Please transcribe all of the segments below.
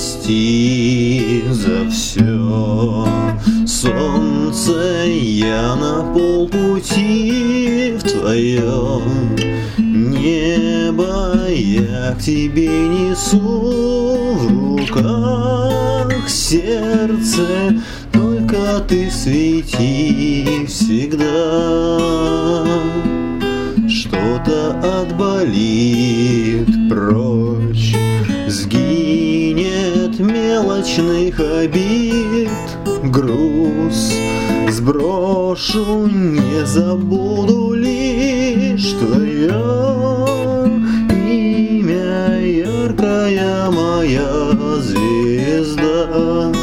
прости за все. Солнце, я на полпути в твоем небо, я к тебе несу в руках сердце, только ты свети всегда. Что-то отболит прочь, сгинет мелочных обид, груз сброшу, не забуду лишь твое имя, яркая моя звезда.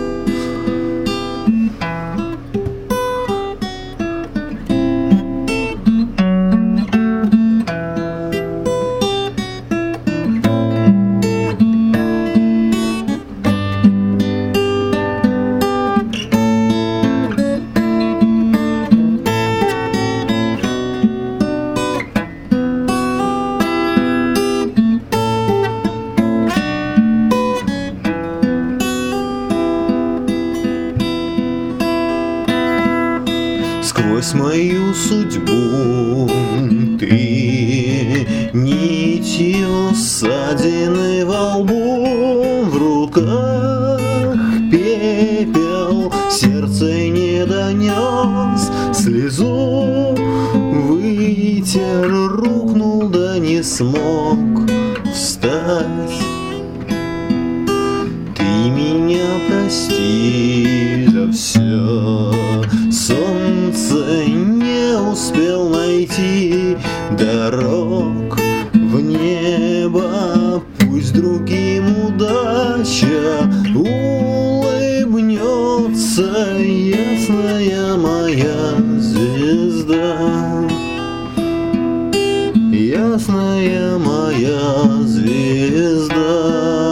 Сквозь мою судьбу ты нитью ссадины во лбу, в руках пепел, сердце не донес, слезу вытер, рухнул, да не смог встать. Ты меня прости за все, солнце не успел найти дорог в небо, пусть другим удача улыбнется, ясная моя звезда, ясная моя звезда,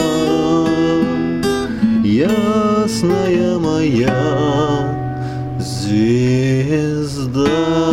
ясная моя звезда.